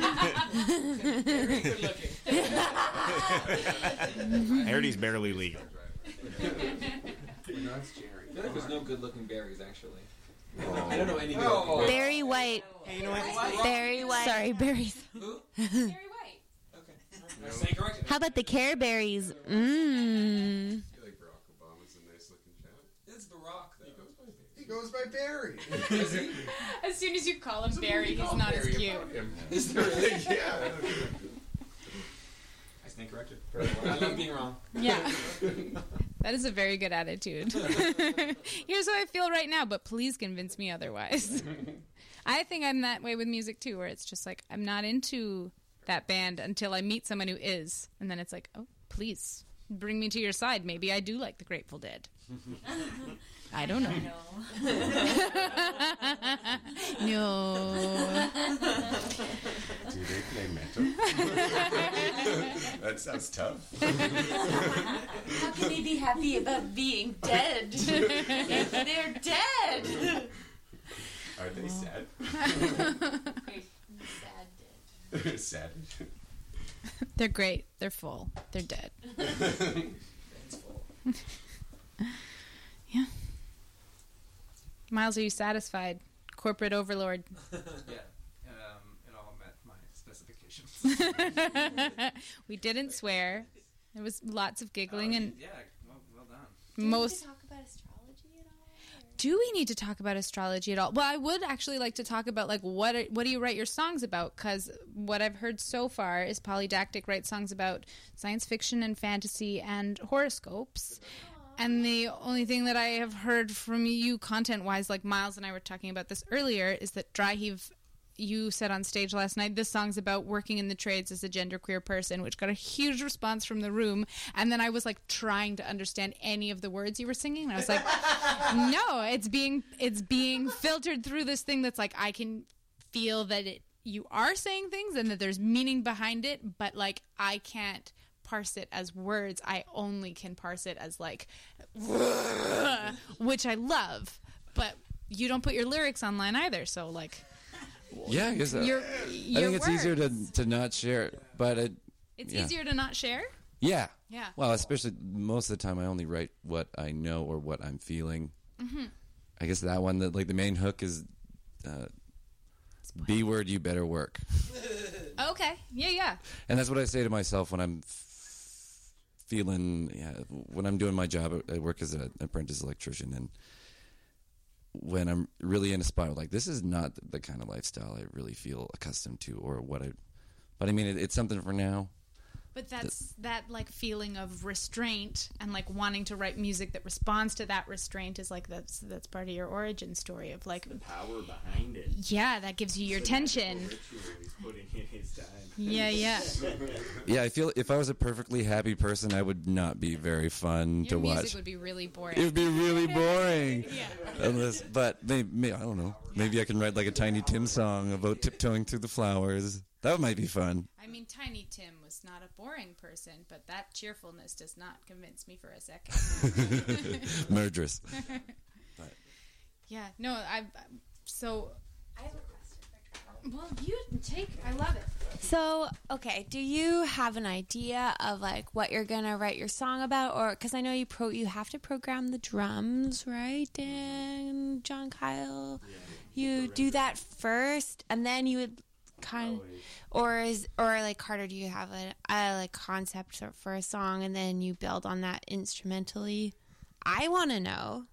Very good looking. I heard he's barely legal. I feel like there's no good-looking berries, actually. Oh. I don't know any good oh. Barry White. Hey, you know what? Barry White. Sorry, berries. Who? Barry White. Okay. I stand corrected. How about the Care Berries? Mmm. I feel like Barack Obama's a nice looking chap. It's Barack, though. He goes by Barry. As soon as you call him Barry, he's not as cute. Is there really? Yeah. I stand corrected. I love being wrong. Yeah. That is a very good attitude. Here's how I feel right now, but please convince me otherwise. I think I'm that way with music too, where it's just like I'm not into that band until I meet someone who is, and then it's like, oh, please bring me to your side. Maybe I do like the Grateful Dead. I don't know. No. Do they play metal? That sounds tough. How can they be happy about being dead if they're dead? Are they sad? Sad dead. Sad. They're great. They're full. They're dead. Yeah. Miles, are you satisfied? Corporate overlord. Yeah. Um, it all met my specifications. We didn't swear. There was lots of giggling Oh, and yeah, well, well done. most. Do we need to talk about astrology at all? Or? Do we need to talk about astrology at all? Well, I would actually like to talk about like what are, what do you write your songs about? Because what I've heard so far is Polydactic writes songs about science fiction and fantasy and horoscopes. And the only thing that I have heard from you content-wise, like Miles and I were talking about this earlier, is that Dry Heave, you said on stage last night, this song's about working in the trades as a genderqueer person, which got a huge response from the room. And then I was like trying to understand any of the words you were singing. And I was like, no, it's being it's being filtered through this thing that's like, I can feel that it you are saying things and that there's meaning behind it, but like I can't parse it as words. I only can parse it as like, which I love, but you don't put your lyrics online either. So like, yeah, I guess uh, your, I your think it's words. easier to to not share it, but it, It's yeah. easier to not share. Yeah. Yeah. Well, especially most of the time, I only write what I know or what I'm feeling. Mm-hmm. I guess that one, that like the main hook is, uh, B word, you better work. Okay. Yeah, yeah. And that's what I say to myself when I'm feeling, yeah, when I'm doing my job, I work as an apprentice electrician, and when I'm really in a spot like this is not the kind of lifestyle I really feel accustomed to, or what I, but I mean, it, it's something for now. But that's that like feeling of restraint and like wanting to write music that responds to that restraint is like that's that's part of your origin story of like the power behind it. Yeah, that gives you your The tension. ritual he's putting in his time. Yeah, yeah. Yeah, I feel if I was a perfectly happy person, I would not be very fun Your to music watch. would be really boring. It would be really boring. Yeah. Unless, but maybe, maybe I don't know. Maybe I can write like a Tiny Tim song about tiptoeing through the flowers. That might be fun. I mean, Tiny Tim was not a boring person, but that cheerfulness does not convince me for a second. Murderous. But. Yeah, no, I. So. I have a question for Trevor. Well, you take. I love it. So, okay, do you have an idea of like what you're gonna write your song about, or because I know you pro you have to program the drums, right, Dan, John Kyle? Yeah, you do that first, and then you would kind of, or is or like Carter, do you have a, a like concept for, for a song, and then you build on that instrumentally? I want to know.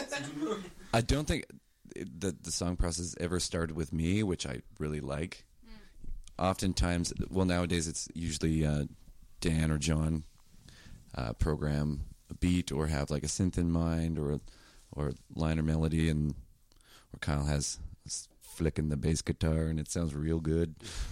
I don't think the the song process ever started with me, which I really like. Oftentimes, well, nowadays it's usually uh, Dan or John uh, program a beat or have like a synth in mind or or line or melody, and or Kyle has flicking the bass guitar and it sounds real good.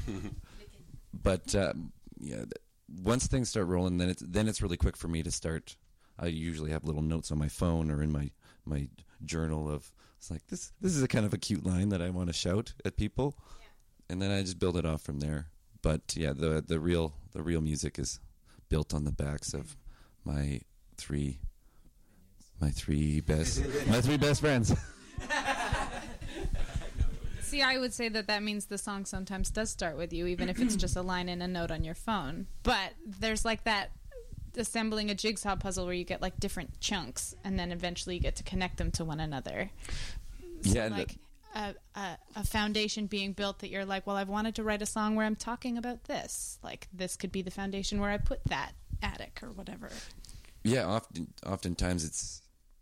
But uh, yeah, once things start rolling, then it's then it's really quick for me to start. I usually have little notes on my phone or in my my journal of it's like this this is a kind of a cute line that I want to shout at people. And then I just build it off from there. But yeah, the the real the real music is built on the backs of my three my three best my three best friends. See, I would say that that means the song sometimes does start with you, even if it's just a line and a note on your phone. But there's like that assembling a jigsaw puzzle where you get like different chunks, and then eventually you get to connect them to one another. So Yeah, like. A, a, a foundation being built that you're like, well, I've wanted to write a song where I'm talking about this. Like, this could be the foundation where I put that attic or whatever. Yeah, often oftentimes it's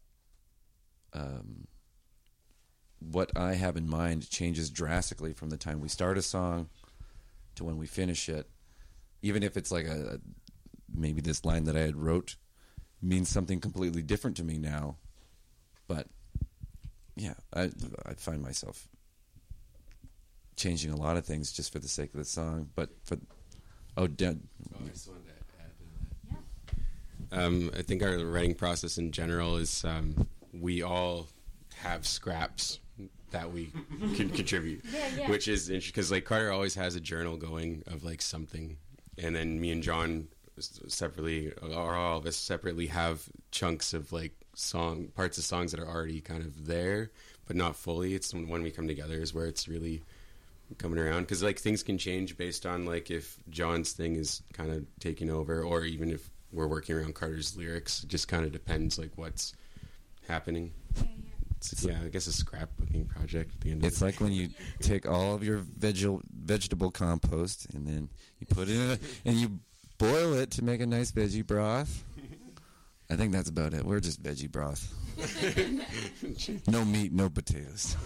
um, what I have in mind changes drastically from the time we start a song to when we finish it. Even if it's like a, a maybe this line that I had wrote means something completely different to me now, but. Yeah, I I find myself changing a lot of things just for the sake of the song. But for oh, Dan, oh I just wanted to add to that. Yeah. Um, I think our writing process in general is um, we all have scraps that we can contribute, yeah, yeah. which is interesting because like Carter always has a journal going of like something, and then me and John separately, or all of us separately, have chunks of like. Song parts of songs that are already kind of there but not fully. It's when we come together is where it's really coming around, because like things can change based on like if John's thing is kind of taking over, or even if we're working around Carter's lyrics. It just kind of depends like what's happening. Yeah, yeah. It's, yeah I guess a scrapbooking project at the end it's of the like when you take all of your veg- vegetable compost and then you put it in a, and you boil it to make a nice veggie broth. I think that's about it. We're just veggie broth. No meat, no potatoes.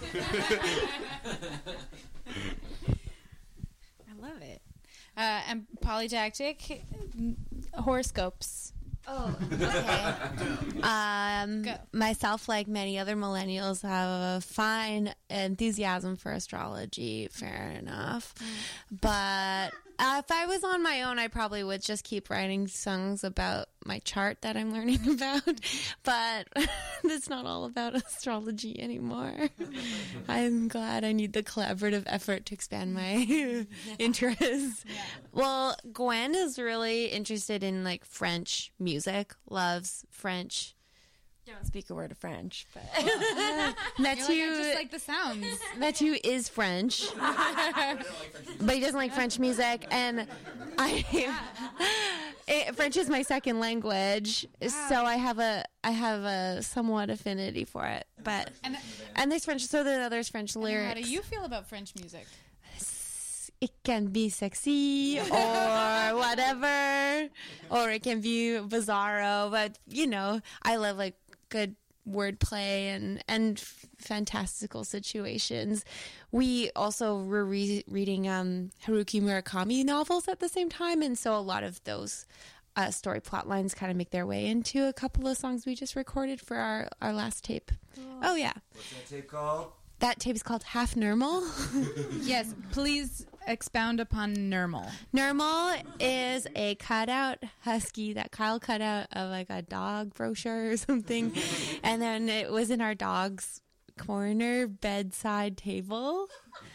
I love it. Uh, and polydactic horoscopes. Oh, okay. um, myself, like many other millennials, have a fine enthusiasm for astrology. Fair enough. But uh, if I was on my own, I probably would just keep writing songs about my chart that I'm learning about. But it's not all about astrology anymore. I'm glad I need the collaborative effort to expand my interests. Yeah. Well, Gwen is really interested in like French music, loves French. Don't speak a word of French, but Mathieu, like, I just like the sounds. Mathieu is French, but he doesn't like French music, and I it, French is my second language, so I have a I have a somewhat affinity for it. But and, and there's French, so then there's French lyrics. How do you feel about French music? it can be sexy or whatever, or it can be bizarro. But you know, I love like good wordplay and and fantastical situations. We also were re- reading um, Haruki Murakami novels at the same time, and so a lot of those uh, story plot lines kind of make their way into a couple of songs we just recorded for our, our last tape. Oh, oh yeah. What's that tape called? That tape is called Half Normal. Yes, please expound upon Normal. Normal is a cutout husky that Kyle cut out of like a dog brochure or something. And then it was in our dog's corner bedside table.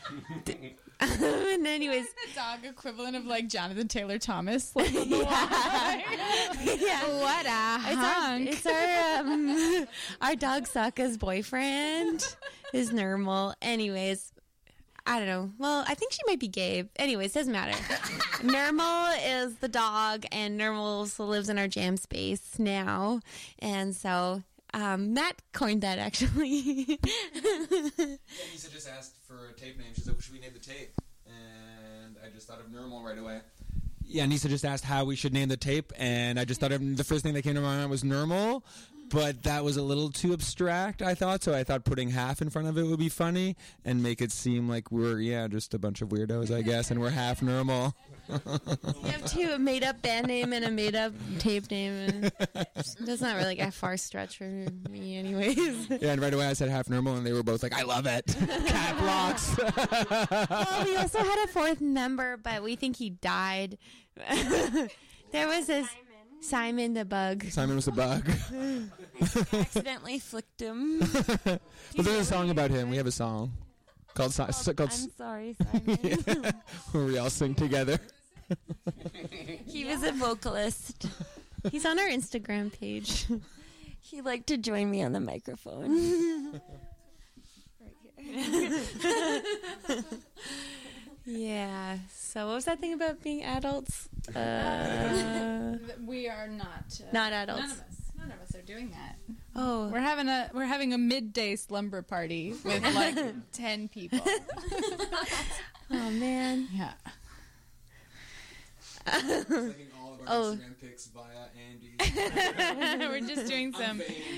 And anyways, the dog equivalent of like Jonathan Taylor Thomas. Like, yeah. Yeah. What a hunk. It's our, it's our, um, our dog Sokka's boyfriend is Normal. Anyways, I don't know. Well, I think she might be gay. Anyways, doesn't matter. Normal is the dog, and Normal also lives in our jam space now. And so um, Matt coined that, actually. Yeah, Lisa just asked for a tape name. She said, what should we name the tape? And I just thought of Normal right away. Yeah, Nisa just asked how we should name the tape, and I just thought of, the first thing that came to my mind was Normal, but that was a little too abstract, I thought, so I thought putting half in front of it would be funny and make it seem like we're, yeah, just a bunch of weirdos, I guess, and we're half normal. You have two, a made-up band name and a made-up tape name, and that's not really like a far stretch for me anyways. Yeah, and right away I said half normal, and they were both like, I love it. Cap locks. Well, we also had a fourth member, but we think he died. There was this Simon. Simon the bug. Simon was the bug. Accidentally flicked him. But there's a song about him. We have a song called, si- called, called I'm sorry, Simon. Yeah, where we all sing together. He was a vocalist. He's on our Instagram page. He liked to join me on the microphone. Right here. Yeah. So what was that thing about being adults? Uh, we are not. Uh, not adults. None of us. None of us are doing that. Oh, we're having a we're having a midday slumber party with like ten people. Oh man. Yeah. Taking all of our Oh. Instagram pics via Andy. We're just doing some.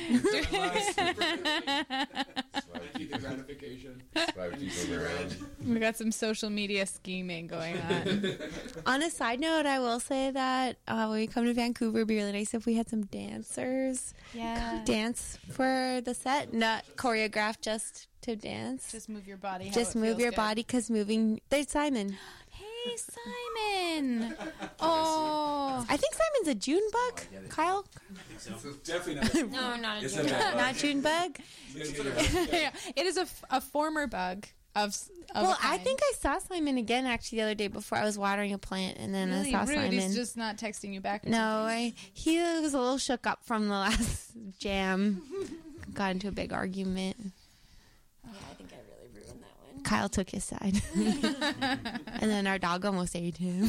Keep the gratification. We got some social media scheming going on. On a side note, I will say that uh, when we come to Vancouver, it'd be really nice if we had some dancers. Yeah. Dance for the set, not choreographed, just to dance. Just move your body. How Just it move feels your good. body, because moving. There's Simon. Hey, Simon. Oh. I think Simon's a June bug. Kyle? Definitely not. No, not a It's June a bug. bug. Not June bug? Yeah, it is a, f- a former bug of. s- of Well, a I kind. think I saw Simon again actually the other day before I was watering a plant, and then Really I saw rude. Simon. He's just not texting you back. Or No, something. I, he was a little shook up from the last jam. Got into a big argument. Yeah, I think I really ruined that one. Kyle took his side. And then our dog almost ate him.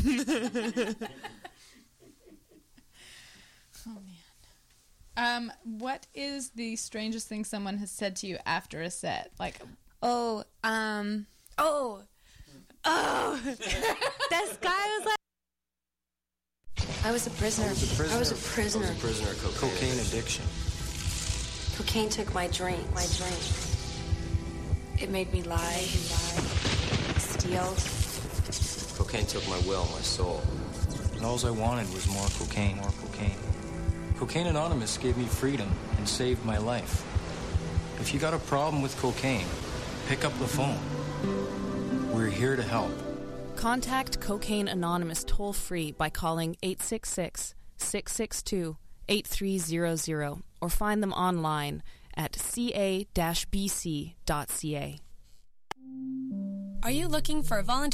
Oh man. Um, what is the strangest thing someone has said to you after a set? Like, oh, um, oh, oh, this guy was like, I was a prisoner. I was a prisoner. I was a prisoner. I was a prisoner of cocaine, cocaine addiction. Cocaine took my drink. My drink. It made me lie, steal. Cocaine took my will, my soul. And all I wanted was more cocaine, more cocaine. Cocaine Anonymous gave me freedom and saved my life. If you got a problem with cocaine, pick up the phone. We're here to help. Contact Cocaine Anonymous toll-free by calling eight six six, six six two, eight three zero zero or find them online at c a dash b c dot c a. Are you looking for a volunteer